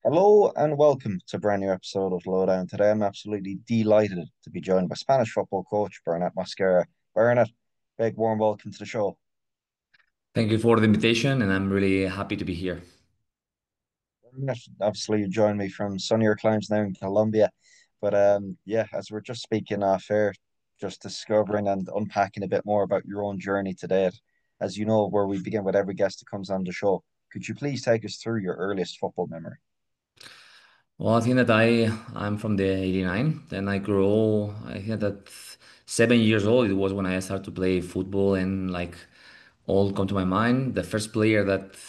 Hello and welcome to a brand new episode of Lowdown. Today I'm absolutely delighted to be joined by Spanish football coach Bernat Mosquera. Bernat, big warm welcome to the show. Thank you for the invitation, and I'm really happy to be here. Bernat, obviously you joined me from sunnier climes now in Colombia, but yeah, as we're just speaking off air, just discovering and unpacking a bit more about your own journey to date. As you know, where we begin with every guest that comes on the show, could you please take us through your earliest football memory? Well, I think that I'm from the '89. Then I grew. I think that 7 years old it was when I started to play football, and like all come to my mind. The first player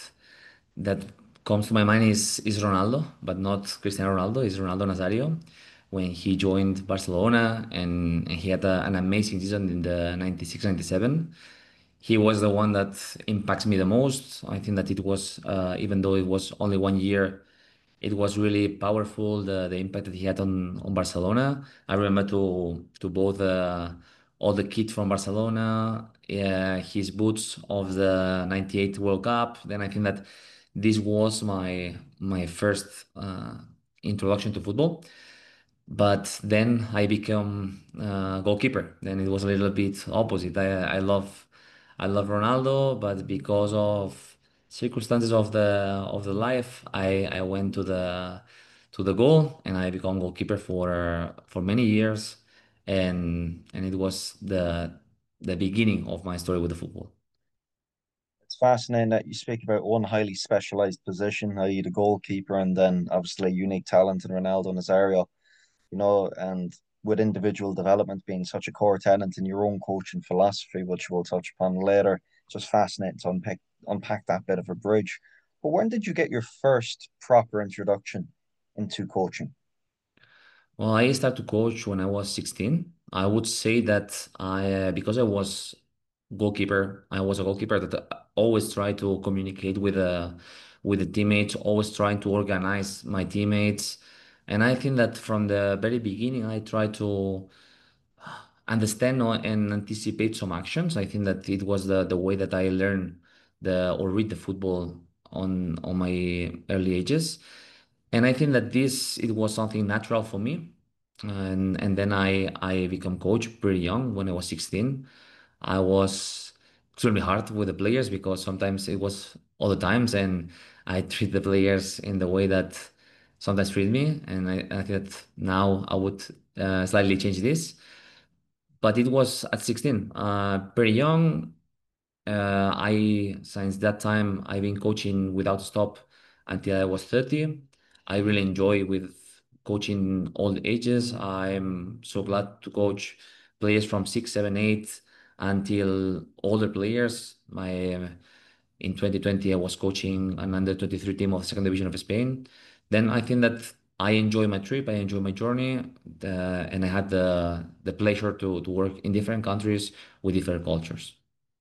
that comes to my mind is Ronaldo, but not Cristiano Ronaldo. Is Ronaldo Nazario when he joined Barcelona, and he had an amazing season in the 96-97. He was the one that impacts me the most. I think that it was, even though it was only 1 year, it was really powerful. The impact that he had on Barcelona. I remember to both all the kids from Barcelona, his boots of the '98 World Cup. Then I think that this was my first introduction to football. But then I become goalkeeper. Then it was a little bit opposite. I love Ronaldo, but because of circumstances of the life, I went to the goal and I become goalkeeper for many years, and it was the beginning of my story with the football. It's fascinating that you speak about one highly specialized position, i.e., the goalkeeper, and then obviously unique talent in Ronaldo Nazario, and with individual development being such a core tenet in your own coaching philosophy, which we'll touch upon later. Just fascinating to unpack that bit of a bridge. But when did you get your first proper introduction into coaching? Well, I started to coach when I was 16. I would say that because I was goalkeeper, I was a goalkeeper that always tried to communicate with the teammates, always trying to organize my teammates. And I think that from the very beginning, I tried to understand and anticipate some actions. I think that it was the way that I learned or read the football on my early ages. And I think that this it was something natural for me. And then I become coach pretty young when I was 16. I was extremely hard with the players because sometimes it was all the times, and I treat the players in the way that sometimes treat me. And I think that now I would slightly change this, but it was at 16, pretty young. I since that time I've been coaching without stop until I was 30. I really enjoy with coaching all the ages. I'm so glad to coach players from 6, 7, 8 until older players. My In 2020 I was coaching an under 23 team of the second division of Spain. Then I think that I enjoy my trip, I enjoy my journey, and I had the pleasure to work in different countries with different cultures.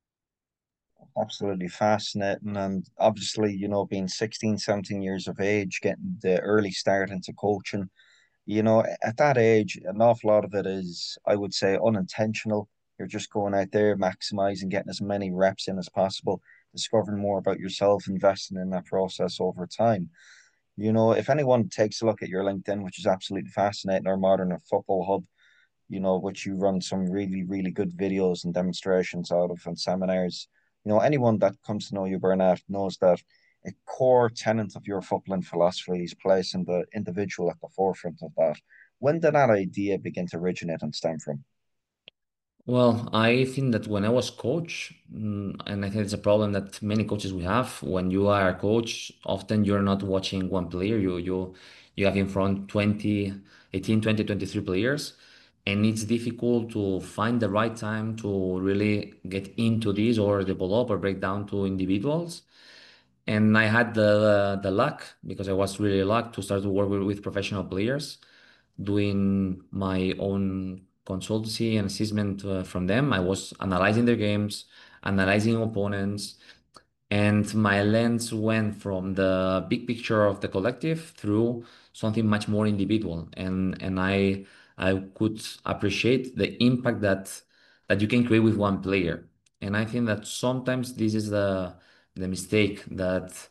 Absolutely fascinating. And obviously, being 16, 17 years of age, getting the early start into coaching, at that age, an awful lot of it is, I would say, unintentional. You're just going out there, maximizing, getting as many reps in as possible, discovering more about yourself, investing in that process over time. If anyone takes a look at your LinkedIn, which is absolutely fascinating, or Modern Football Hub, which you run some really, really good videos and demonstrations out of and seminars. Anyone that comes to know you, Bernat, knows that a core tenet of your footballing philosophy is placing the individual at the forefront of that. When did that idea begin to originate and stem from? Well, I think that when I was coach, and I think it's a problem that many coaches we have, when you are a coach, often you're not watching one player. You have in front 20, 18, 20, 23 players, and it's difficult to find the right time to really get into this or develop or break down to individuals. And I had the luck because I was really luck to start to work with professional players, doing my own consultancy and assessment from them. I was analyzing their games, analyzing opponents, and my lens went from the big picture of the collective through something much more individual. And I could appreciate the impact that you can create with one player. And I think that sometimes this is the mistake that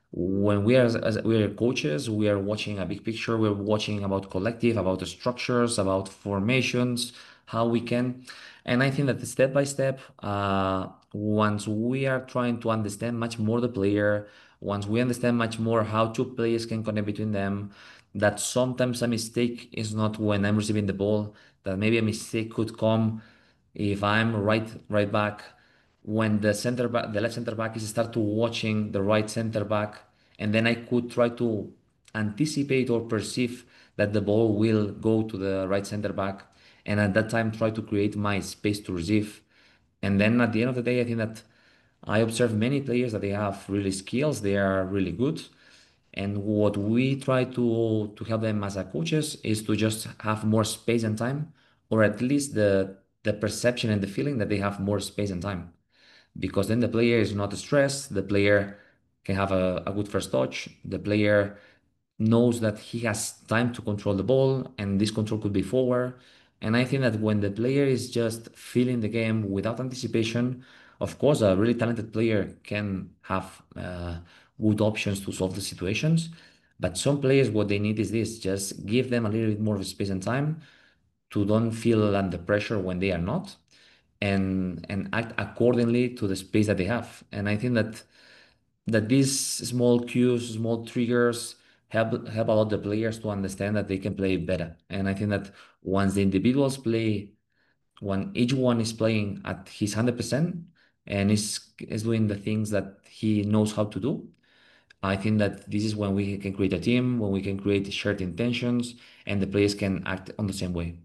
When we are as we are coaches, we are watching a big picture. We're watching about collective, about the structures, about formations, how we can. And I think that step by step, once we are trying to understand much more the player, once we understand much more how two players can connect between them, that sometimes a mistake is not when I'm receiving the ball, that maybe a mistake could come if I'm right back, when the center back, the left center back is start to watching the right center back, and then I could try to anticipate or perceive that the ball will go to the right center back, and at that time try to create my space to receive. And then at the end of the day, I think that I observe many players that they have really skills, they are really good. And what we try to help them as a coaches is to just have more space and time, or at least the perception and the feeling that they have more space and time. Because then the player is not stressed, the player can have a good first touch, the player knows that he has time to control the ball, and this control could be forward. And I think that when the player is just feeling the game without anticipation, of course, a really talented player can have good options to solve the situations. But some players, what they need is this: just give them a little bit more of space and time to don't feel under pressure when they are not, and act accordingly to the space that they have. And I think that these small cues, small triggers help a lot the players to understand that they can play better. And I think that once the individuals play, when each one is playing at his 100% and is doing the things that he knows how to do, I think that this is when we can create a team, when we can create shared intentions, and the players can act on the same way.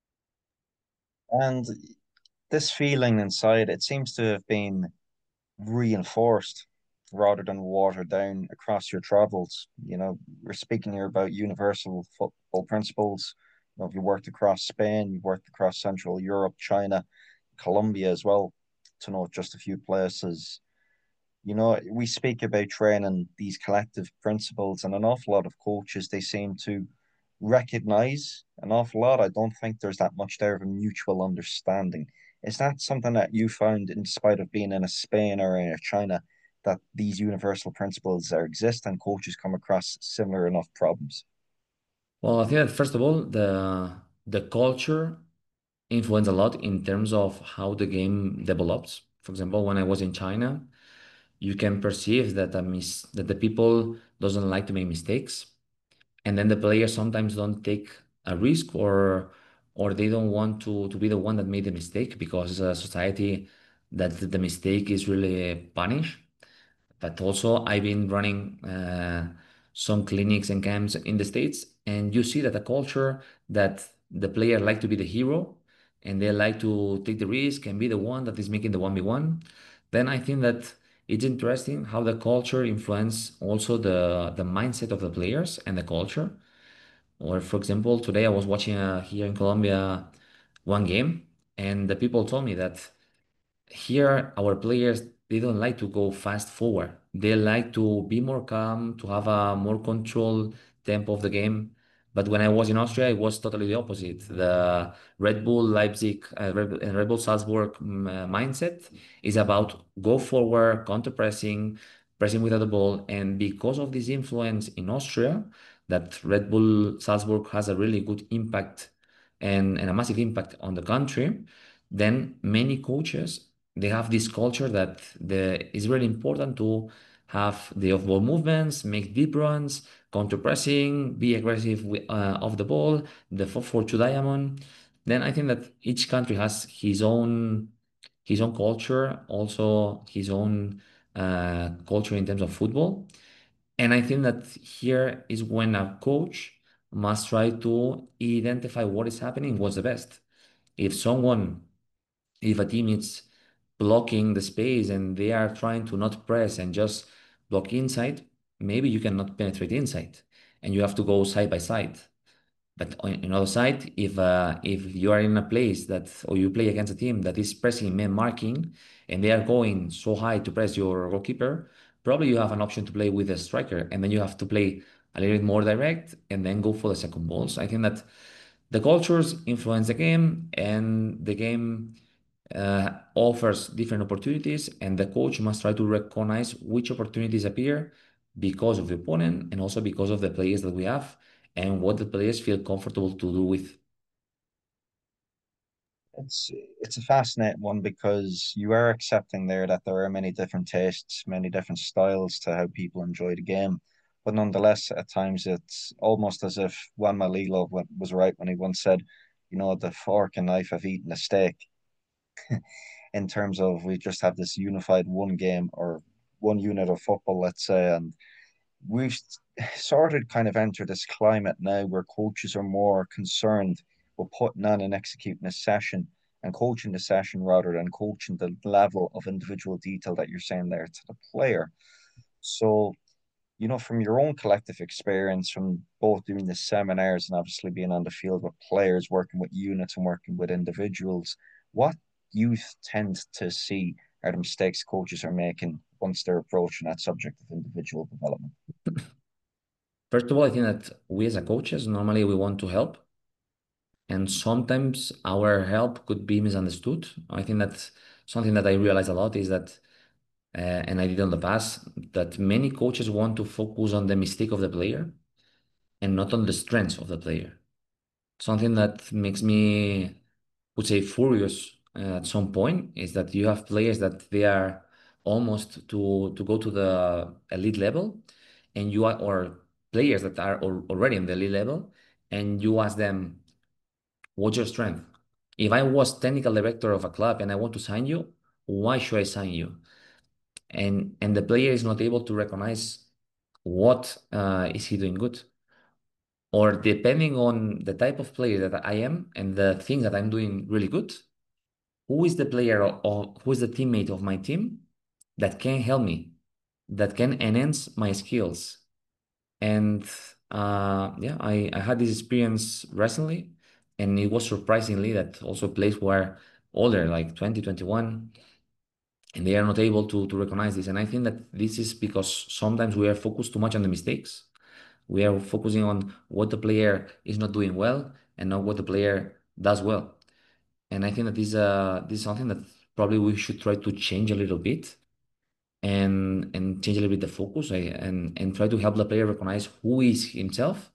And this feeling inside, it seems to have been reinforced rather than watered down across your travels. You know, we're speaking here about universal football principles. You know, if you worked across Spain, you've worked across Central Europe, China, Colombia as well, to note just a few places. You know, we speak about training these collective principles, and an awful lot of coaches, they seem to recognize an awful lot. I don't think there's that much there of a mutual understanding. Is that something that you found, in spite of being in a Spain or in a China, that these universal principles are exist and coaches come across similar enough problems? Well, I think that first of all, the culture influence a lot in terms of how the game develops. For example, when I was in China, you can perceive that that the people doesn't like to make mistakes, and then the players sometimes don't take a risk, or they don't want to be the one that made the mistake, because it's a society that the mistake is really punished. But also, I've been running some clinics and camps in the States, and you see that a culture that the player like to be the hero, and they like to take the risk and be the one that is making the 1v1. Then I think that it's interesting how the culture influence also the mindset of the players and the culture. Or for example, today I was watching here in Colombia one game, and the people told me that here our players, they don't like to go fast forward, they like to be more calm, to have a more controlled tempo of the game. But when I was in Austria, it was totally the opposite. The Red Bull Leipzig and Red Bull Salzburg mindset is about go forward, counter pressing, pressing without the ball. And because of this influence in Austria, that Red Bull Salzburg has a really good impact and a massive impact on the country, then many coaches, they have this culture that it's really important to have the off-ball movements, make deep runs, counter pressing, be aggressive off the ball, the 4-4-2 diamond. Then I think that each country has his own culture, also his own culture in terms of football. And I think that here is when a coach must try to identify what is happening, what's the best. If someone if a team is blocking the space and they are trying to not press and just block inside, maybe you cannot penetrate inside and you have to go side by side. But on other side, if you are in a place that, or you play against a team that is pressing man marking and they are going so high to press your goalkeeper, probably you have an option to play with a striker, and then you have to play a little bit more direct and then go for the second ball. So I think that the cultures influence the game, and the game offers different opportunities, and the coach must try to recognize which opportunities appear because of the opponent and also because of the players that we have and what the players feel comfortable to do with. It's a fascinating one because you are accepting there that there are many different tastes, many different styles to how people enjoy the game. But nonetheless, at times it's almost as if Juan Malilo was right when he once said, you know, the fork and knife have eaten a steak, in terms of we just have this unified one game or one unit of football, let's say, and we've sort of kind of entered this climate now where coaches are more concerned with putting on and executing a session and coaching the session rather than coaching the level of individual detail that you're saying there to the player. So, you know, from your own collective experience, from both doing the seminars and obviously being on the field with players, working with units and working with individuals, what you tend to see are the mistakes coaches are making once they're approaching that subject of individual development? First of all, I think that we as a coaches, normally we want to help, and sometimes our help could be misunderstood. I think that something that I realize a lot is that, and I did in the past, that many coaches want to focus on the mistake of the player and not on the strengths of the player. Something that makes me, would say, furious at some point is that you have players that they are almost to go to the elite level, and you are, or players that are already in the elite level, and you ask them, what's your strength? If I was technical director of a club and I want to sign you, why should I sign you? And the player is not able to recognize what is he doing good, or depending on the type of player that I am and the things that I'm doing really good, who is the player or who is the teammate of my team that can help me, that can enhance my skills. And yeah, I had this experience recently, and it was surprisingly that also players who are older, like 20, 21, and they are not able to recognize this. And I think that this is because sometimes we are focused too much on the mistakes. We are focusing on what the player is not doing well and not what the player does well. And I think that this is something that probably we should try to change a little bit, and change a little bit the focus, and try to help the player recognize who is himself,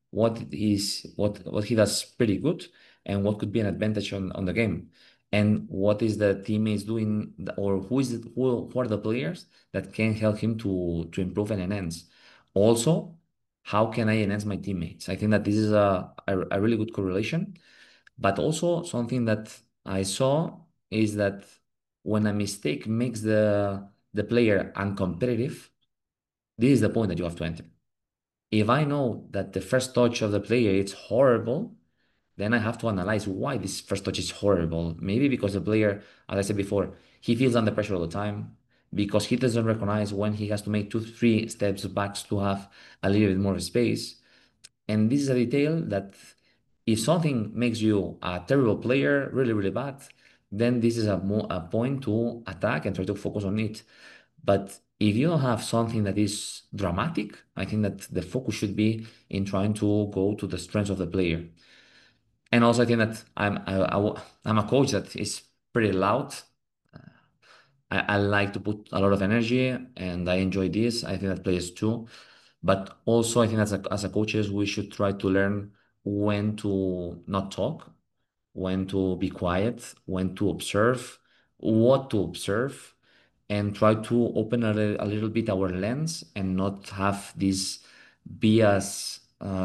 what he does pretty good, and what could be an advantage on the game, and what is the teammates doing, or who are the players that can help him to improve and enhance. Also, how can I enhance my teammates? I think that this is a really good correlation. But also something that I saw is that when a mistake makes the player uncompetitive, this is the point that you have to enter. If I know that the first touch of the player is horrible, then I have to analyze why this first touch is horrible. Maybe because the player, as I said before, he feels under pressure all the time, because he doesn't recognize when he has to make two, three steps back to have a little bit more space. And this is a detail that if something makes you a terrible player, really, really bad, then this is a point to attack and try to focus on it. But if you don't have something that is dramatic, I think that the focus should be in trying to go to the strengths of the player. And also, I think that I'm a coach that is pretty loud. I like to put a lot of energy, and I enjoy this. I think that players too. But also, I think as a coaches, we should try to learn when to not talk, when to be quiet, when to observe, what to observe, and try to open a little bit our lens and not have this bias,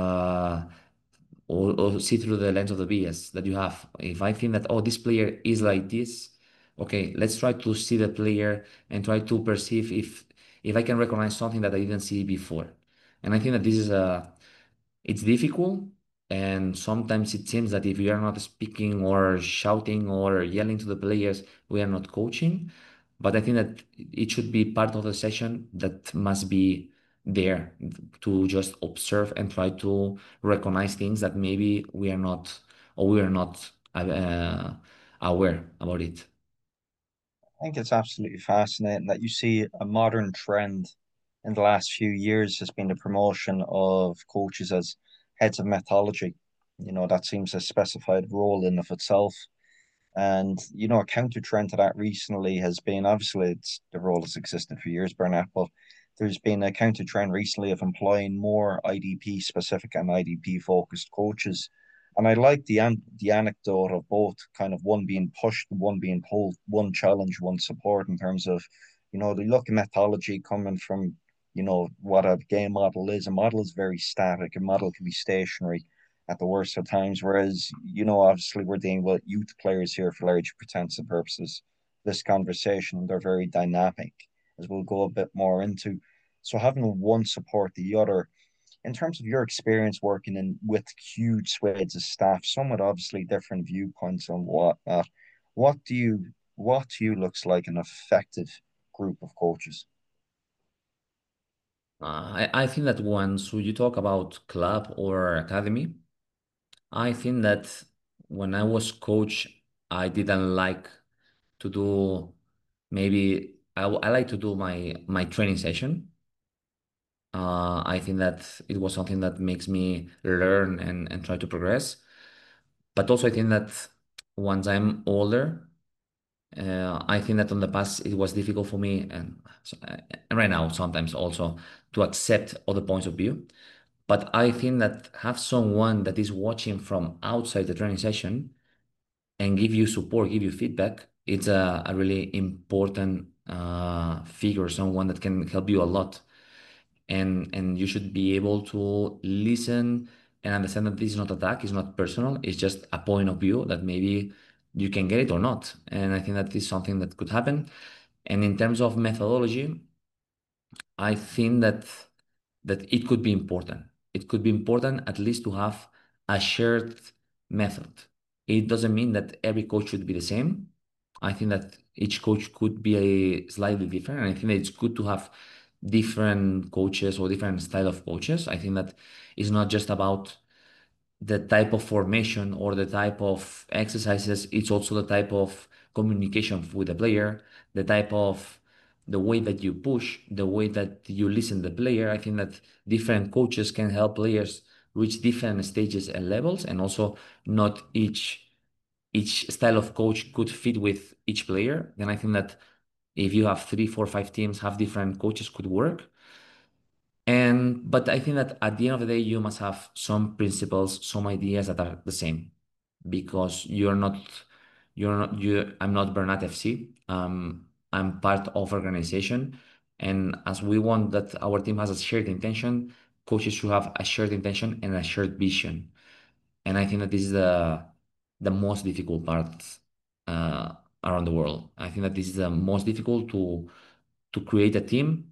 or see through the lens of the bias that you have. If I think that, oh, this player is like this, okay, let's try to see the player and try to perceive if I can recognize something that I didn't see before. And I think that this is it's difficult, and sometimes it seems that if we are not speaking or shouting or yelling to the players, we are not coaching. But I think that it should be part of the session that must be there to just observe and try to recognize things that maybe we are not, or we are not aware about it. I think it's absolutely fascinating that you see a modern trend in the last few years has been the promotion of coaches as heads of methodology. You know, that seems a specified role in of itself. And, you know, a counter trend to that recently has been obviously the role has existed for years, Bernat, but there's been a counter trend recently of employing more IDP specific and IDP focused coaches. And I like the anecdote of both kind of one being pushed, one being pulled, one challenge, one support in terms of, the look at methodology coming from, what a game model is. A model is very static. A model can be stationary at the worst of times. Whereas, obviously we're dealing with youth players here for large pretensive purposes. This conversation, they're very dynamic, as we'll go a bit more into. So having one support the other, in terms of your experience working in with huge swathes of staff, some with obviously different viewpoints on whatnot, what to you looks like an effective group of coaches? I think that once you talk about club or academy, I think that when I was coach, I didn't like to do maybe I like to do my training session. I think that it was something that makes me learn and try to progress. But also I think that once I'm older, I think that on the past it was difficult for me and right now sometimes also to accept other points of view. But I think that have someone that is watching from outside the training session and give you support, give you feedback, it's a really important figure, someone that can help you a lot. And you should be able to listen and understand that this is not attack, it's not personal, it's just a point of view that maybe you can get it or not. And I think that is something that could happen. And in terms of methodology, I think that it could be important. It could be important at least to have a shared method. It doesn't mean that every coach should be the same. I think that each coach could be a slightly different, and I think that it's good to have different coaches or different style of coaches. I think that it's not just about the type of formation or the type of exercises, it's also the type of communication with the player, the type of the way that you push, the way that you listen to the player. I think that different coaches can help players reach different stages and levels, and also not each style of coach could fit with each player. Then I think that if you have three, four, five teams, have different coaches could work. And but I think that at the end of the day, you must have some principles, some ideas that are the same, because I'm not Bernat FC. I'm part of organization, and as we want that our team has a shared intention, coaches should have a shared intention and a shared vision. And I think that this is the most difficult part uh, around the world. I think that this is the most difficult to create a team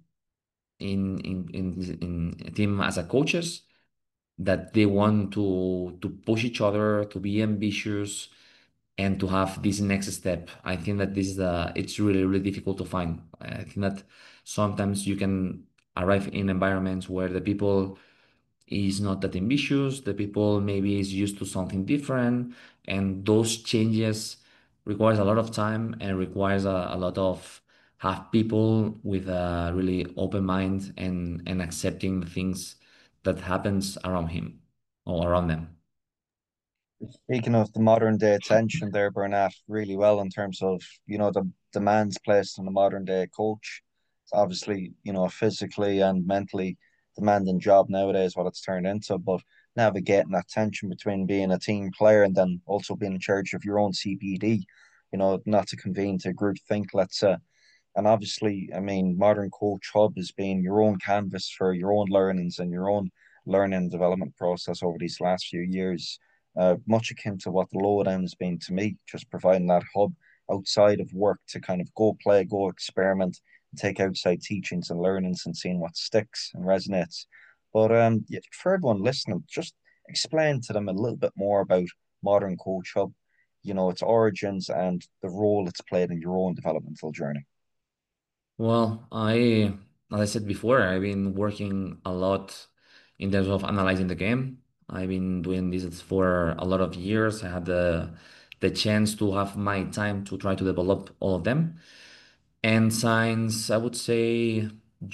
in a team as a coaches that they want to push each other, to be ambitious, and to have this next step. I think that this is it's really really difficult to find. I think that sometimes you can arrive in environments where the people is not that ambitious, the people maybe is used to something different, and those changes requires a lot of time and requires a lot of have people with a really open mind and accepting the things that happens around him or around them. Speaking of the modern day attention there, Bernat, really well in terms of, the demands placed on the modern day coach. It's obviously, a physically and mentally demanding job nowadays, what it's turned into, but navigating that tension between being a team player and then also being in charge of your own CPD, not to convene to group think, let's say. And obviously, I mean, Modern Coach Hub has been your own canvas for your own learnings and your own learning and development process over these last few years. Much akin to what the lowdown has been to me, just providing that hub outside of work to kind of go play, go experiment, and take outside teachings and learnings and seeing what sticks and resonates. But yeah, for everyone listening, just explain to them a little bit more about Modern Coach Hub, its origins and the role it's played in your own developmental journey. Well, as I said before, I've been working a lot in terms of analyzing the game. I've been doing this for a lot of years. I had the chance to have my time to try to develop all of them. And since I would say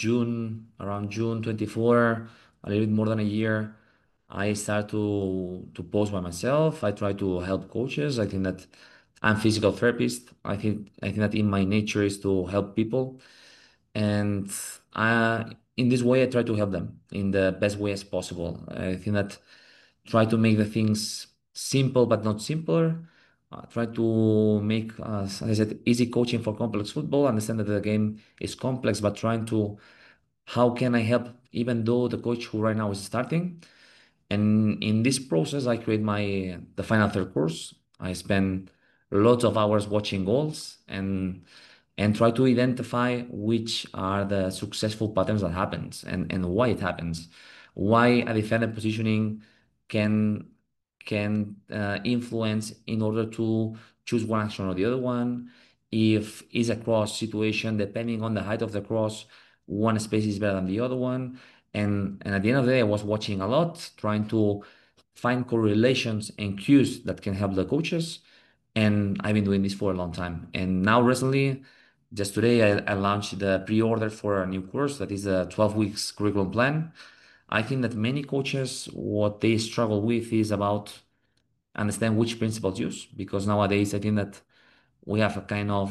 around June 24, a little bit more than a year, I start to post by myself. I try to help coaches. I think that I'm physical therapist. I think that in my nature is to help people. And in this way, I try to help them in the best way as possible. I think that try to make the things simple but not simpler. Try to make, as I said, easy coaching for complex football. Understand that the game is complex, but trying to how can I help, even though the coach who right now is starting. And in this process, I create my the final third course. I spend lots of hours watching goals and try to identify which are the successful patterns that happens and why it happens, why a defender positioning can influence in order to choose one action or the other one. If is a cross situation, depending on the height of the cross, one space is better than the other one. And at the end of the day, I was watching a lot, trying to find correlations and cues that can help the coaches. And I've been doing this for a long time. And now recently, just today, I launched the pre-order for a new course that is a 12 weeks curriculum plan. I think that many coaches, what they struggle with is about understand which principles use, because nowadays I think that we have a kind of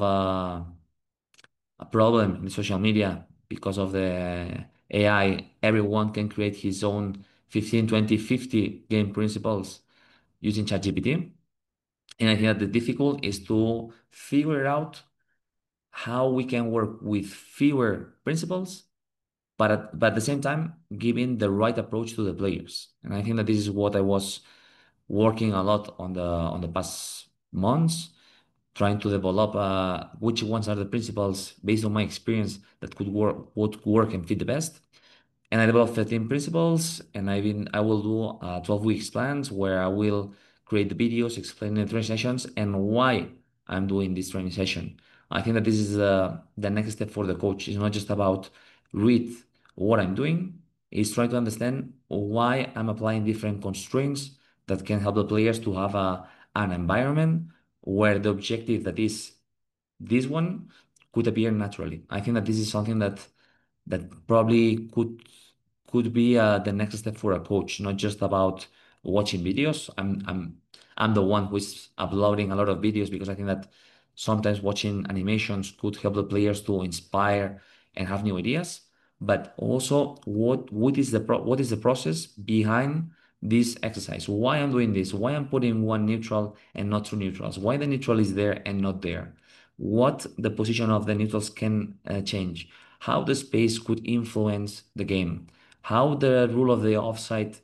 a problem in social media because of the AI. Everyone can create his own 15, 20, 50 game principles using ChatGPT. And I think that the difficult is to figure out how we can work with fewer principles, but at the same time, giving the right approach to the players. And I think that this is what I was working a lot on the past months, trying to develop which ones are the principles based on my experience that could work, would work and fit the best. And I developed 13 principles, and I will do 12 weeks plans where I will create the videos explaining the training sessions and why I'm doing this training session. I think that this is the next step for the coach. It's not just about read what I'm doing, it's try to understand why I'm applying different constraints that can help the players to have an environment where the objective that is this one could appear naturally. I think that this is something that probably could be the next step for a coach, not just about watching videos. I'm the one who is uploading a lot of videos because I think that sometimes watching animations could help the players to inspire and have new ideas. But also, what is the process behind this exercise? Why I'm doing this? Why I'm putting one neutral and not two neutrals? Why the neutral is there and not there? What the position of the neutrals can change? How the space could influence the game, how the rule of the offside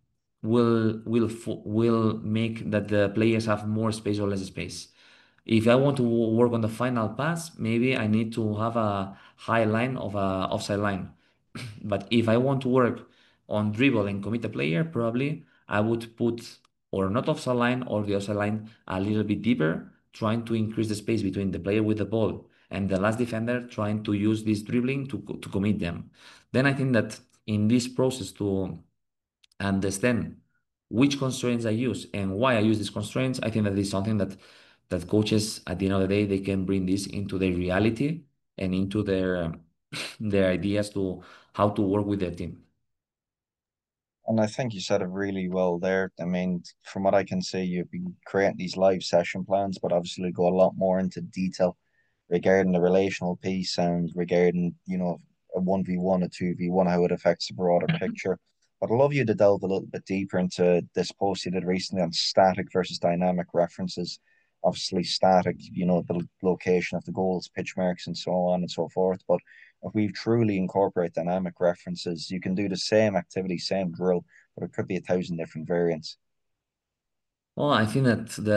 will make that the players have more space or less space. If I want to work on the final pass, maybe I need to have a high line of a offside line. But if I want to work on dribble and commit a player, probably I would put or not offside line or the offside line a little bit deeper, trying to increase the space between the player with the ball and the last defender, trying to use this dribbling to commit them. Then I think that in this process to understand which constraints I use and why I use these constraints, I think that is something that coaches at the end of the day they can bring this into their reality and into their their ideas to how to work with their team. And I think you said it really well there. I mean, from what I can see, you've been creating these live session plans, but obviously go a lot more into detail regarding the relational piece and regarding, a 1v1, a 2v1, how it affects the broader picture. But I'd love you to delve a little bit deeper into this post you did recently on static versus dynamic references. Obviously, static, the location of the goals, pitch marks, and so on and so forth. But if we truly incorporate dynamic references, you can do the same activity, same drill, but it could be 1,000 different variants. Well, I think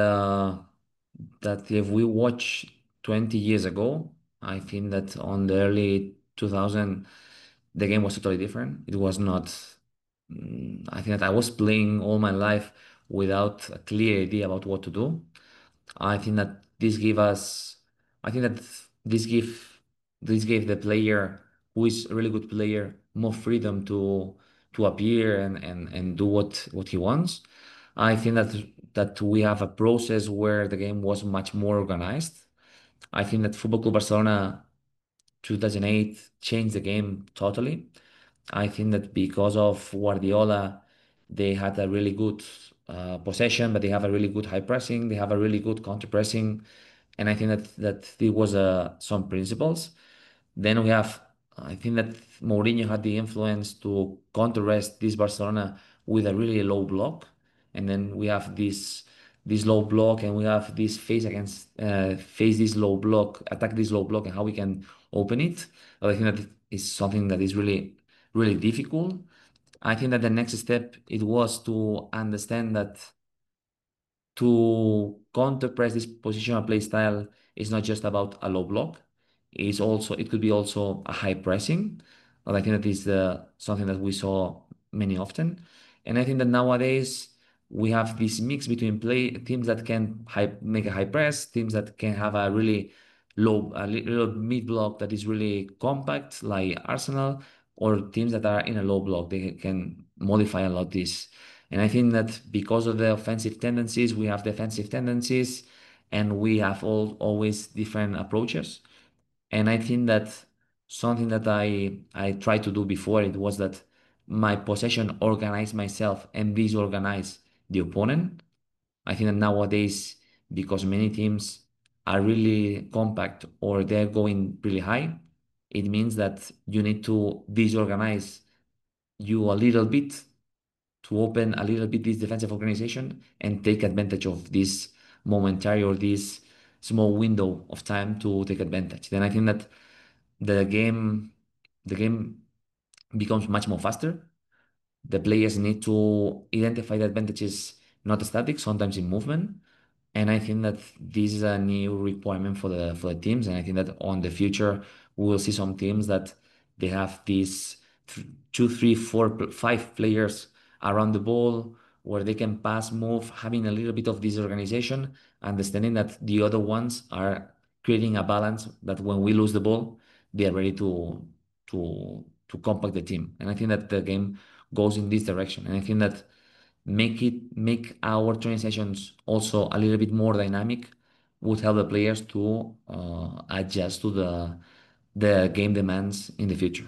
that if we watch 20 years ago, I think that on the early 2000, the game was totally different. It was not, I think that I was playing all my life without a clear idea about what to do. I think that this give us, I think that this give this gave the player who is a really good player more freedom to appear and do what he wants. I think that we have a process where the game was much more organized. I think that Football Club Barcelona 2008 changed the game totally. I think that because of Guardiola, they had a really good possession, but they have a really good high pressing. They have a really good counter pressing, and I think that there was some principles. Then we have I think that Mourinho had the influence to counter-rest this Barcelona with a really low block, and then we have this low block, and we have this face this low block, attack this low block, and how we can open it. But I think that is something that is really difficult. I think that the next step it was to understand that to counter press this positional play style is not just about a low block. It could be also a high pressing. But I think that is something that we saw many often. And I think that nowadays we have this mix between play teams that can make a high press, teams that can have a really little mid block that is really compact, like Arsenal, or teams that are in a low block. They can modify a lot this. And I think that because of the offensive tendencies, we have defensive tendencies, and we have always different approaches. And I think that something that I tried to do before it was that my possession organize myself and disorganize the opponent. I think that nowadays, because many teams are really compact or they're going really high, it means that you need to disorganize you a little bit to open a little bit this defensive organization and take advantage of this momentary or this small window of time to take advantage. Then I think that the game the game becomes much more faster. The players need to identify the advantages not static, sometimes in movement. And I think that this is a new requirement for the teams. And I think that on the future we will see some teams that they have these two, three, four, five players around the ball where they can pass, move, having a little bit of disorganization, understanding that the other ones are creating a balance that when we lose the ball, they are ready to compact the team. And I think that the game goes in this direction. And I think that make our training sessions also a little bit more dynamic would help the players to adjust to the game demands in the future.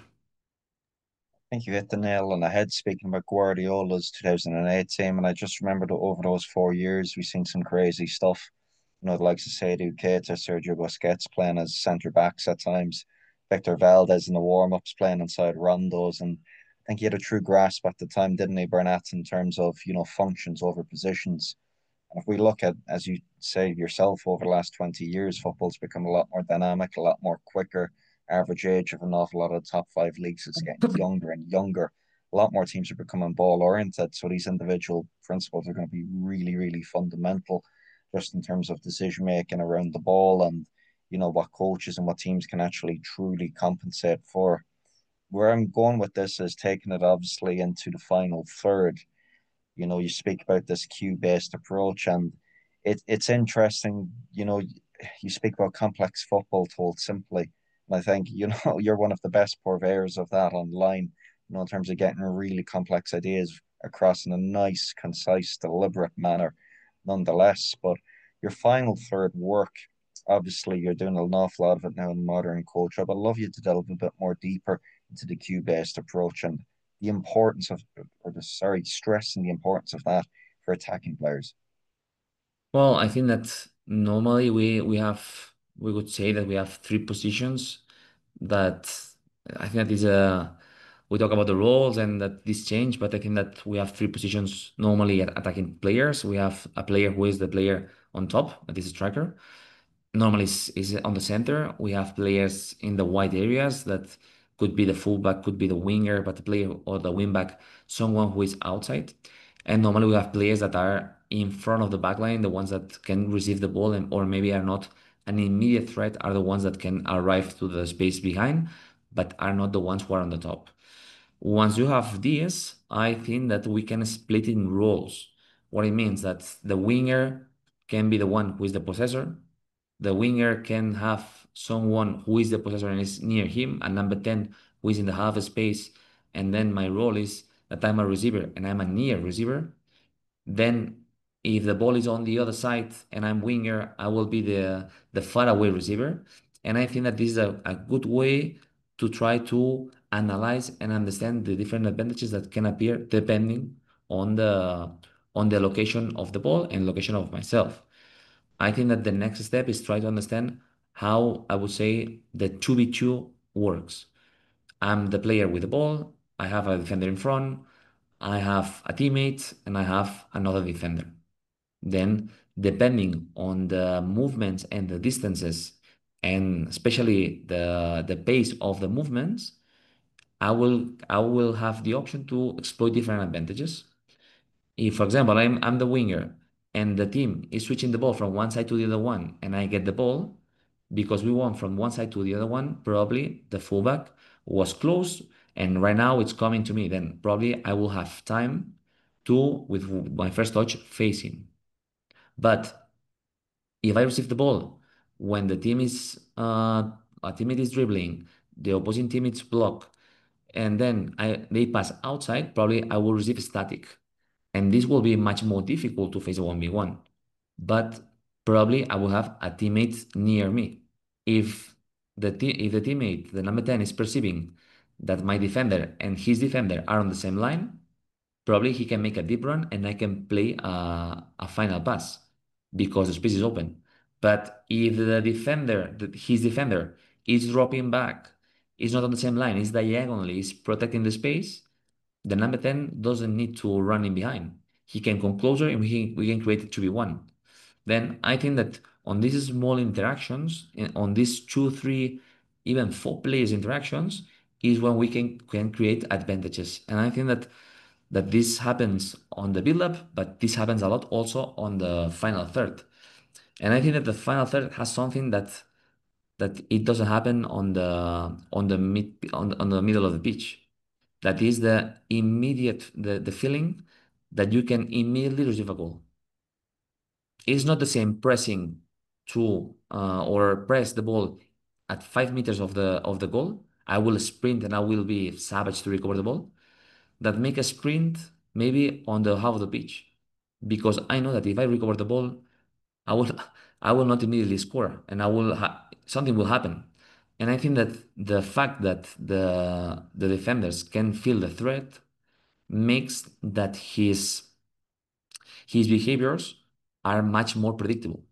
I think you hit the nail on the head speaking about Guardiola's 2008 team, and I just remember that over those 4 years we've seen some crazy stuff. You know, the likes of Seydou Keita, Sergio Busquets playing as centre backs at times, Victor Valdez in the warm-ups playing inside rondos, and I think he had a true grasp at the time, didn't he, Bernat, in terms of, functions over positions. And if we look at, as you say yourself, over the last 20 years, football's become a lot more dynamic, a lot more quicker. Average age of an awful lot of the top five leagues is getting younger and younger. A lot more teams are becoming ball oriented. So these individual principles are going to be really, really fundamental just in terms of decision making around the ball and, what coaches and what teams can actually truly compensate for. Where I'm going with this is taking it obviously into the final third. You speak about this cue-based approach, and it's interesting. You speak about complex football told simply, and I think you're one of the best purveyors of that online. In terms of getting really complex ideas across in a nice, concise, deliberate manner, nonetheless. But your final third work, obviously, you're doing an awful lot of it now in modern culture. But I'd love you to delve a bit more deeper into the cue-based approach and the importance of, stressing the importance of that for attacking players. Well, I think that normally we would say that we have three positions that I think that is a we talk about the roles and that this change, but I think that we have three positions normally at attacking players. We have a player who is the player on top, that is a striker. Normally is on the center. We have players in the wide areas that could be the fullback, could be the winger, but the player or the wingback, someone who is outside. And normally we have players that are in front of the back line, the ones that can receive the ball and or maybe are not an immediate threat, are the ones that can arrive to the space behind, but are not the ones who are on the top. Once you have this, I think that we can split in roles. What it means that the winger can be the one who is the possessor. The winger can have someone who is the possessor and is near him, and number 10 who is in the half space. And then my role is that I'm a receiver and I'm a near receiver. Then if the ball is on the other side and I'm winger, I will be the far away receiver. And I think that this is a good way to try to analyze and understand the different advantages that can appear depending on the location of the ball and location of myself. I think that the next step is try to understand how I would say the 2v2 works. I'm the player with the ball. I have a defender in front. I have a teammate and I have another defender. Then, depending on the movements and the distances, and especially the pace of the movements, I will have the option to exploit different advantages. If, for example, I'm the winger and the team is switching the ball from one side to the other one, and I get the ball because we won from one side to the other one, probably the fullback was close, and right now it's coming to me. Then probably I will have time to, with my first touch, facing. But if I receive the ball when the team is a teammate is dribbling, the opposing teammates block, and then they pass outside, probably I will receive static. And this will be much more difficult to face a 1v1. But probably I will have a teammate near me. If if the teammate, the number 10, is perceiving that my defender and his defender are on the same line, probably he can make a deep run and I can play a final pass because the space is open. But if his defender is dropping back, is not on the same line, is diagonally, is protecting the space, the number 10 doesn't need to run in behind. He can come closer and we can create a 2v1. Then I think that on these small interactions, on these two, three, even four players interactions, is when we can create advantages. And I think that this happens on the build-up, but this happens a lot also on the final third. And I think that the final third has something that it doesn't happen on the middle of the pitch. That is the feeling that you can immediately receive a goal. It's not the same pressing to or press the ball at 5 meters of the goal. I will sprint and I will be savage to recover the ball. That make a sprint maybe on the half of the pitch, because I know that if I recover the ball, I will I will not immediately score, and something will happen. And I think that the fact that the defenders can feel the threat makes that his behaviors are much more predictable.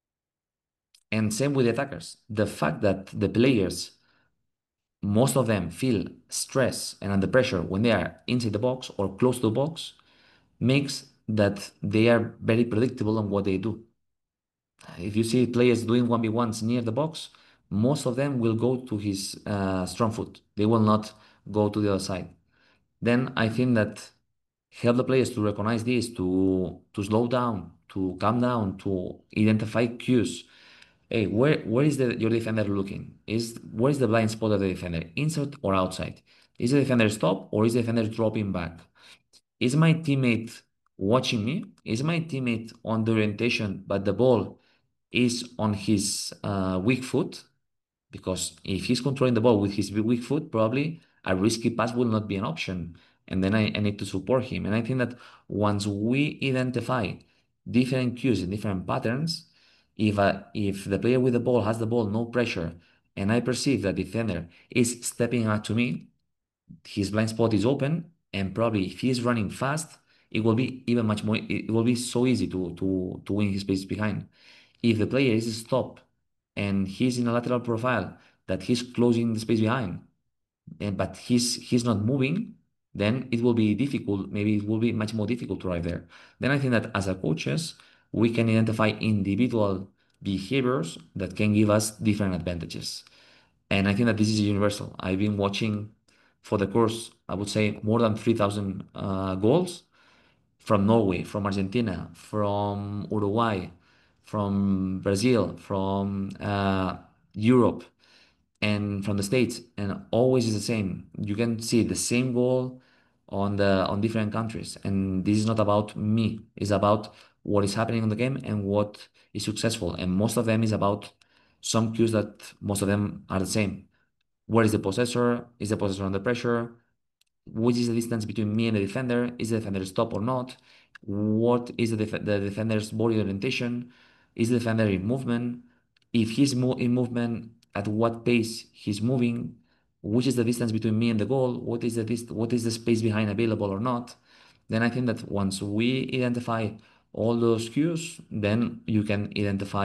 And same with the attackers. The fact that the players, most of them, feel stress and under pressure when they are inside the box or close to the box makes that they are very predictable on what they do. If you see players doing 1v1s near the box, most of them will go to his strong foot. They will not go to the other side. Then I think that help the players to recognize this, to slow down, to calm down, to identify cues. Hey, where is your defender looking? Where is the blind spot of the defender? Inside or outside? Is the defender stop or is the defender dropping back? Is my teammate watching me? Is my teammate on the orientation, but the ball is on his weak foot? Because if he's controlling the ball with his weak foot, probably a risky pass will not be an option. And then I need to support him. And I think that once we identify different cues and different patterns, if the player with the ball has the ball, no pressure, and I perceive that defender is stepping out to me, his blind spot is open, and probably if he is running fast, it will be even much more. It will be so easy to win his space behind. If the player is stopped and he's in a lateral profile that he's closing the space behind, but he's not moving, then it will be difficult. Maybe it will be much more difficult to arrive there. Then I think that as a coaches, we can identify individual behaviors that can give us different advantages. And I think that this is universal. I've been watching for the course, I would say more than 3,000 goals from Norway, from Argentina, from Uruguay, from Brazil, from Europe, and from the States, and always is the same. You can see the same goal on different countries, and this is not about me. It's about what is happening on the game and what is successful. And most of them is about some cues that most of them are the same. Where is the possessor? Is the possessor under pressure? Which is the distance between me and the defender? Is the defender stop or not? What is the defender's body orientation? Is the defender in movement? If he's in movement, at what pace he's moving? Which is the distance between me and the goal? What is the space behind available or not? Then I think that once we identify all those cues, then you can identify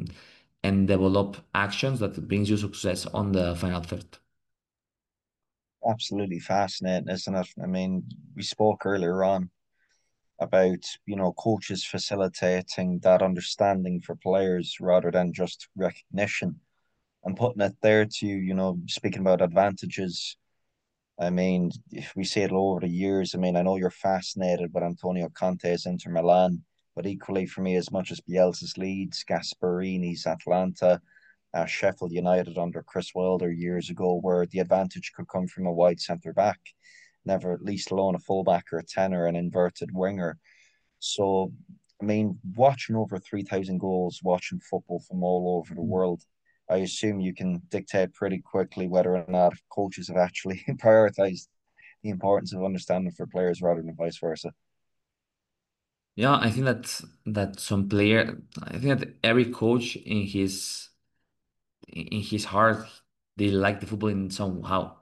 and develop actions that brings you success on the final third. absolutely fascinating, isn't it? I mean, we spoke earlier on about, coaches facilitating that understanding for players rather than just recognition and putting it there to, speaking about advantages. I mean, if we see it over the years, I mean, I know you're fascinated with Antonio Conte's Inter Milan, but equally for me, as much as Bielsa's Leeds, Gasperini's Atlanta, Sheffield United under Chris Wilder years ago, where the advantage could come from a wide centre back, never at least alone a fullback or a tenor, an inverted winger. So, I mean, watching over 3,000 goals, watching football from all over the world, I assume you can dictate pretty quickly whether or not coaches have actually prioritized the importance of understanding for players rather than vice versa. Yeah, I think that some player, I think that every coach in his heart, they like the football in somehow.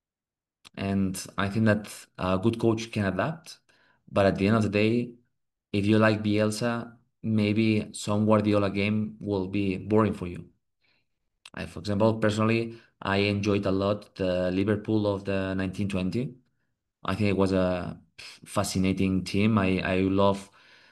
And I think that a good coach can adapt. But at the end of the day, if you like Bielsa, maybe some Guardiola game will be boring for you. For example, personally, I enjoyed a lot the Liverpool of the 1920. I think it was a fascinating team. I love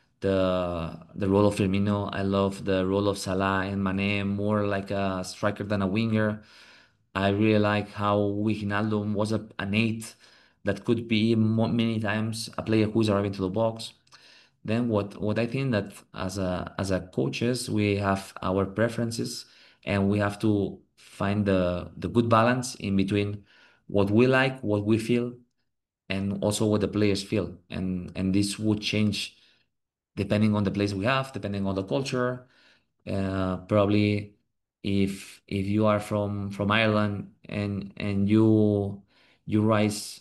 the role of Firmino. I love the role of Salah and Mane, more like a striker than a winger. I really like how Wijnaldum was an eight that could be many times a player who's arriving to the box. Then what I think that as a coaches we have our preferences and we have to find the good balance in between what we like, what we feel, and also what the players feel. And this would change depending on the place we have, depending on the culture. Probably if you are from Ireland and you rise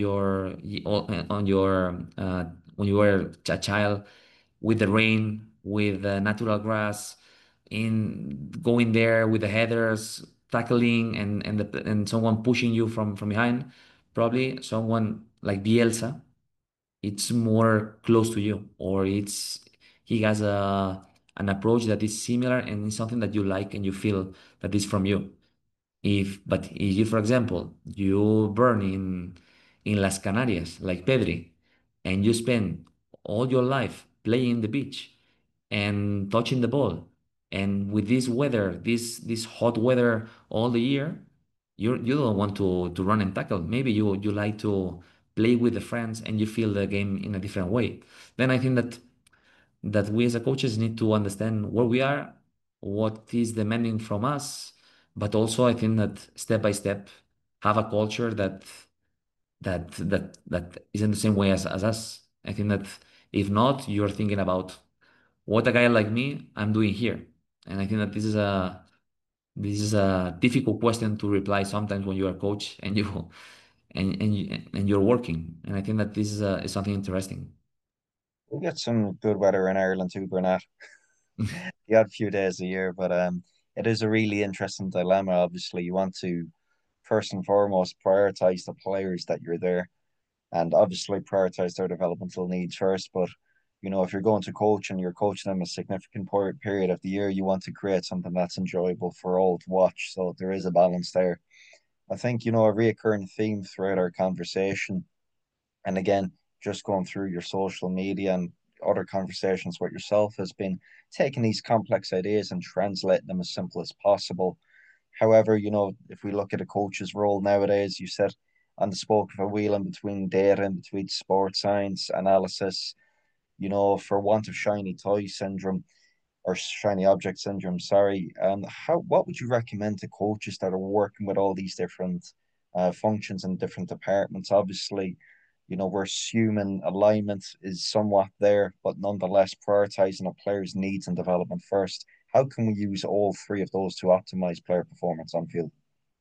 on your when you were a child with the rain, with the natural grass, in going there with the headers, tackling and someone pushing you from behind, probably someone like Bielsa, it's more close to you, or he has an approach that is similar and it's something that you like and you feel that is from you. If you, for example, you burn in Las Canarias like Pedri, and you spend all your life playing the beach and touching the ball, and with this weather, this hot weather all the year, you don't want to run and tackle. Maybe you like to play with the friends and you feel the game in a different way. Then I think that we as a coaches need to understand where we are, what is demanding from us, but also I think that step by step have a culture that isn't the same way as us. I think that if not, you're thinking about what a guy like me I'm doing here. And I think that this is a difficult question to reply sometimes when you are a coach and you're working. And I think that this is something interesting. We get some good weather in Ireland too, Bernat. You had a few days a year, but it is a really interesting dilemma. Obviously, you want to first and foremost prioritize the players that you're there, and obviously prioritize their developmental needs first. But if you're going to coach and you're coaching them a significant period of the year, you want to create something that's enjoyable for all to watch. So there is a balance there. I think a reoccurring theme throughout our conversation, and again, just going through your social media and other conversations with yourself, has been taking these complex ideas and translating them as simple as possible. However, if we look at a coach's role nowadays, you said on the spoke of a wheel in between data, in between sports science, analysis, for want of shiny toy syndrome or shiny object syndrome, sorry. What would you recommend to coaches that are working with all these different functions and different departments? Obviously, we're assuming alignment is somewhat there, but nonetheless prioritizing a player's needs and development first. How can we use all three of those to optimize player performance on field?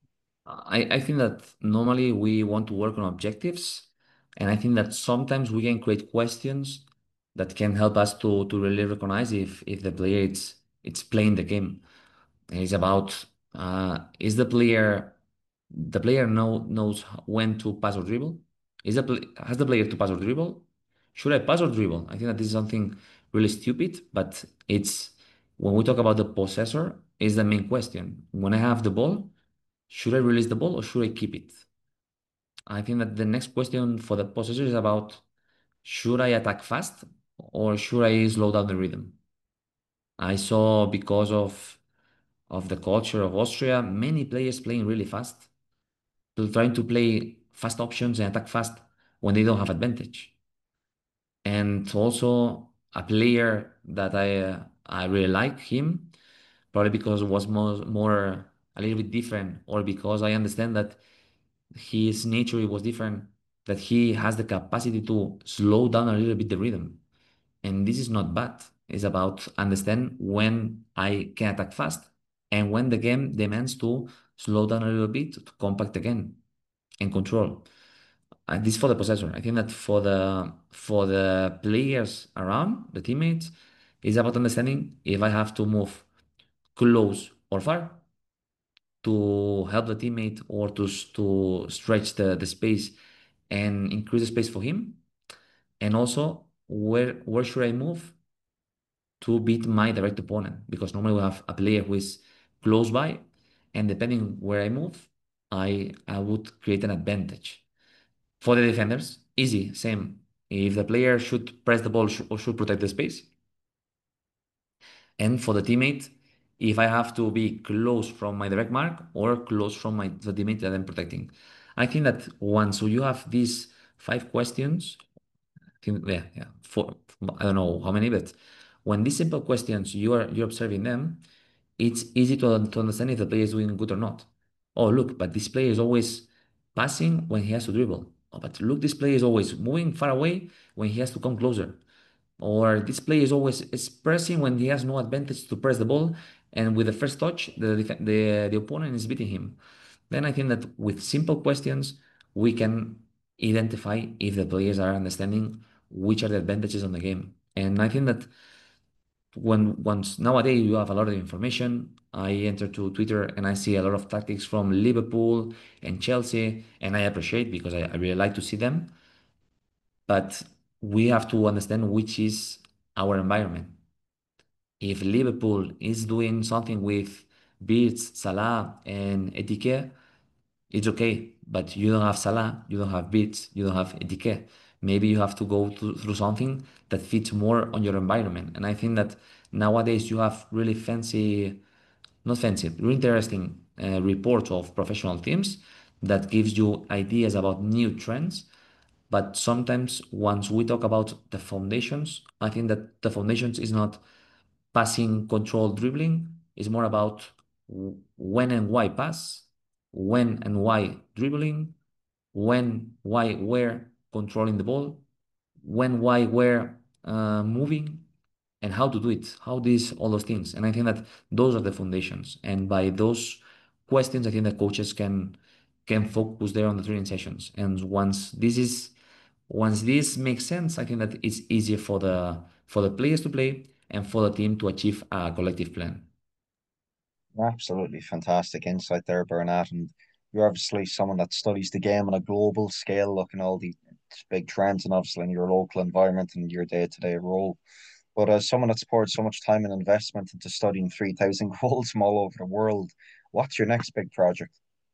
I think that normally we want to work on objectives, and I think that sometimes we can create questions that can help us to really recognize if the player it's playing the game. And it's about is the player knows when to pass or dribble? Has the player to pass or dribble? Should I pass or dribble? I think that this is something really stupid, but it's when we talk about the possessor, is the main question. When I have the ball, should I release the ball or should I keep it? I think that the next question for the possessor is about should I attack fast or should I slow down the rhythm? I saw because of the culture of Austria, many players playing really fast, trying to play fast options and attack fast when they don't have advantage. And also a player that I really like him, probably because it was more a little bit different, or because I understand that his nature was different, that he has the capacity to slow down a little bit the rhythm. And this is not bad. It's about understand when I can attack fast and when the game demands to slow down a little bit to compact again and control. This for the possessor. I think that for the players around the teammates, it's about understanding if I have to move close or far to help the teammate or to stretch the space and increase the space for him. And also where should I move to beat my direct opponent? Because normally we have a player who is close by, and depending where I move, I would create an advantage. For the defenders, easy, same. If the player should press the ball or should protect the space. And for the teammate, if I have to be close from my direct mark or close from the teammate that I'm protecting. I think that once you have these five questions, yeah, four, I don't know how many, but when these simple questions you're observing them, it's easy to understand if the player is doing good or not. Oh, look, but this player is always passing when he has to dribble. Oh, but look, this player is always moving far away when he has to come closer. Or this player is always is pressing when he has no advantage to press the ball, and with the first touch, the opponent is beating him. Then I think that with simple questions, we can identify if the players are understanding which are the advantages on the game. And I think that once nowadays you have a lot of information. I enter to Twitter and I see a lot of tactics from Liverpool and Chelsea, and I appreciate because I really like to see them. But we have to understand which is our environment. If Liverpool is doing something with Beats, Salah, and Etiquette, it's okay. But you don't have Salah, you don't have Beats, you don't have Etiquette. Maybe you have to go through something that fits more on your environment. And I think that nowadays you have really fancy, not fancy, really interesting reports of professional teams that gives you ideas about new trends. But sometimes once we talk about the foundations, I think that the foundations is not passing, control, dribbling. It's more about when and why pass, when and why dribbling, when, why, where controlling the ball, when, why, where moving, and how to do it, how these all those things. And I think that those are the foundations. And by those questions, I think that coaches can focus there on the training sessions. And once this makes sense, I think that it's easier for the players to play and for the team to achieve a collective plan. Absolutely fantastic insight there, Bernat. And you're obviously someone that studies the game on a global scale, looking at all the big trends and obviously in your local environment and your day-to-day role. But as someone that's poured so much time and investment into studying 3,000 goals from all over the world, what's your next big project?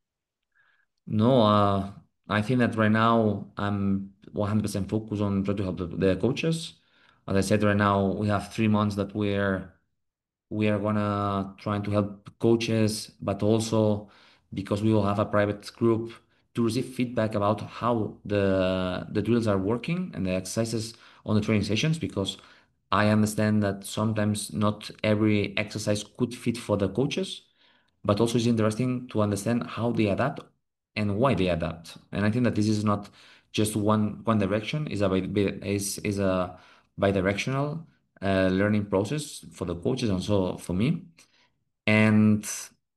No, I think that right now I'm 100% focused on trying to help the coaches. As I said, right now we have 3 months that we are gonna trying to help coaches, but also because we will have a private group to receive feedback about how the drills are working and the exercises on the training sessions. Because I understand that sometimes not every exercise could fit for the coaches, but also it's interesting to understand how they adapt and why they adapt. And I think that this is not just one direction; is a bi-directional learning process for the coaches and also for me. And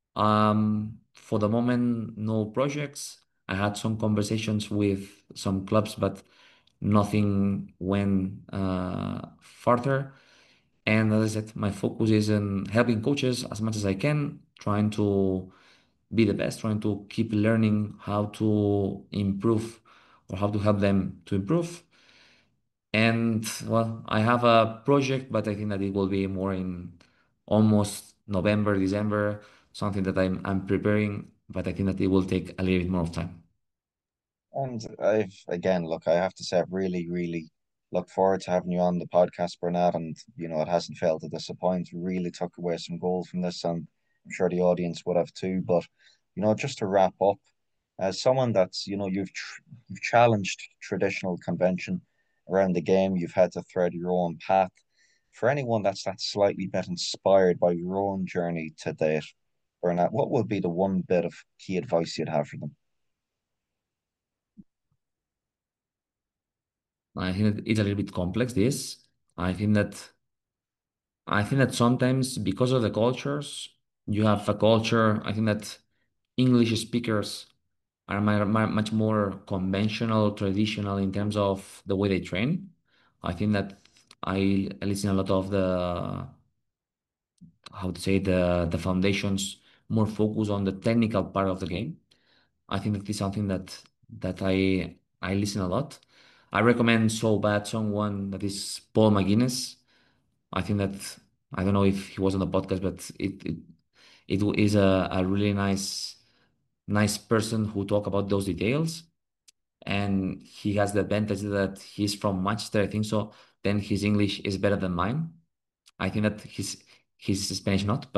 for the moment, no projects. I had some conversations with some clubs, but nothing went further. And as I said, my focus is on helping coaches as much as I can, trying to be the best, trying to keep learning how to improve or how to help them to improve. And well, I have a project, but I think that it will be more in almost November, December, something that I'm preparing, but I think that it will take a little bit more of time. And I've again, look, I have to say, I've really looked forward to having you on the podcast, Bernard. And it hasn't failed to disappoint. Really took away some gold from this, and I'm sure the audience would have too. But just to wrap up, as someone that's you've challenged traditional convention around the game, you've had to thread your own path. For anyone that's slightly bit inspired by your own journey to date, Bernard, what would be the one bit of key advice you'd have for them? I think that it's a little bit complex, this. I think that I think that sometimes because of the cultures, you have a culture. I think that English speakers are much more conventional, traditional in terms of the way they train. I think that I listen a lot of the how to say the foundations more focus on the technical part of the game. I think that is something that I listen a lot. I recommend so bad someone that is Paul McGuinness. I think that I don't know if he was on the podcast, but it is a really nice person who talk about those details. And he has the advantage that he's from Manchester, I think so. Then his English is better than mine. I think that his Spanish not,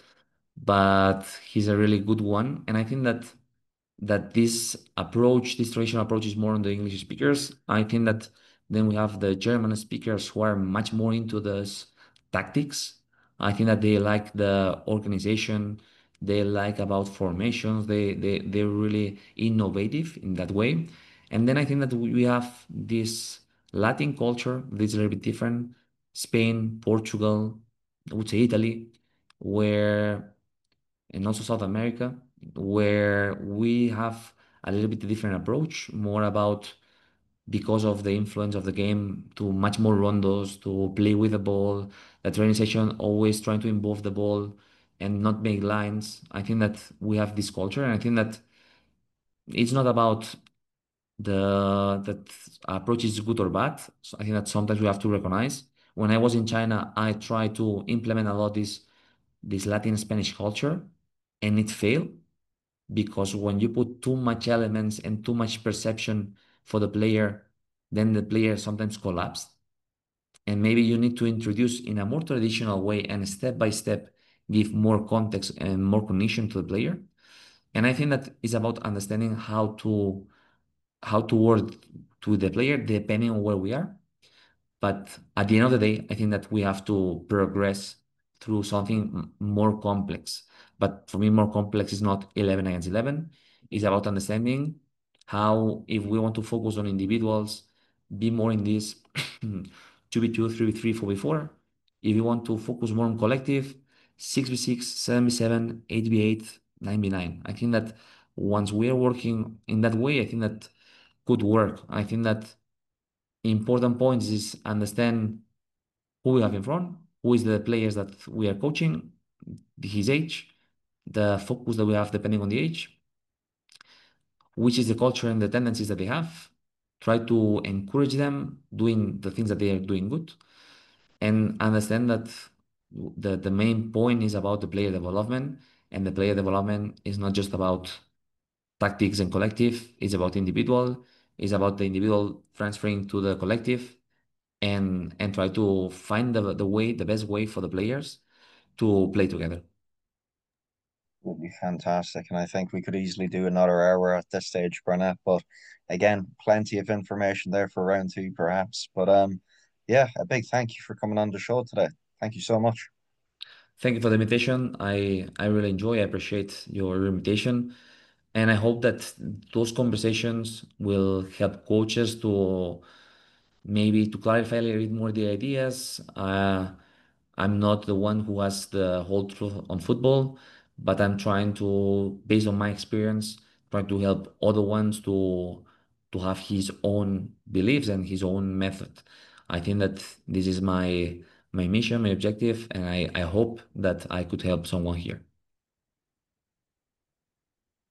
but he's a really good one. And I think that this traditional approach is more on the English speakers. I think that then we have the German speakers who are much more into this tactics. I think that they like the organization, they like about formations, they're really innovative in that way. And then I think that we have this Latin culture that's a little bit different. Spain, Portugal, I would say Italy, where and also South America, where we have a little bit different approach, more about because of the influence of the game to much more rondos, to play with the ball, the training session always trying to involve the ball and not make lines. I think that we have this culture, and I think that it's not about that approach is good or bad. So I think that sometimes we have to recognize. When I was in China, I tried to implement a lot this Latin Spanish culture, and it failed because when you put too much elements and too much perception for the player, then the player sometimes collapses. And maybe you need to introduce in a more traditional way and step by step give more context and more cognition to the player. And I think that is about understanding how to work to the player depending on where we are. But at the end of the day, I think that we have to progress through something more complex. But for me, more complex is not 11 against 11. It's about understanding how, if we want to focus on individuals, be more in this 2v2, 3v3, 4v4. If you want to focus more on collective, 6v6, 7v7, 8v8, 9v9. I think that once we are working in that way, I think that could work. I think that important points is understand who we have in front, who is the players that we are coaching, his age, the focus that we have depending on the age, which is the culture and the tendencies that they have. Try to encourage them doing the things that they are doing good, and understand that the main point is about the player development, and the player development is not just about tactics and collective, it's about individual, it's about the individual transferring to the collective, and try to find the best way for the players to play together. Would be fantastic. And I think we could easily do another hour at this stage, Burnett. But again, plenty of information there for round two, perhaps. But yeah, a big thank you for coming on the show today. Thank you so much. Thank you for the invitation. I really enjoy, I appreciate your invitation. And I hope that those conversations will help coaches to maybe to clarify a little bit more the ideas. I'm not the one who has the whole truth on football, but I'm trying to, based on my experience, try to help other ones to have his own beliefs and his own method. I think that this is my mission, my objective, and I hope that I could help someone here.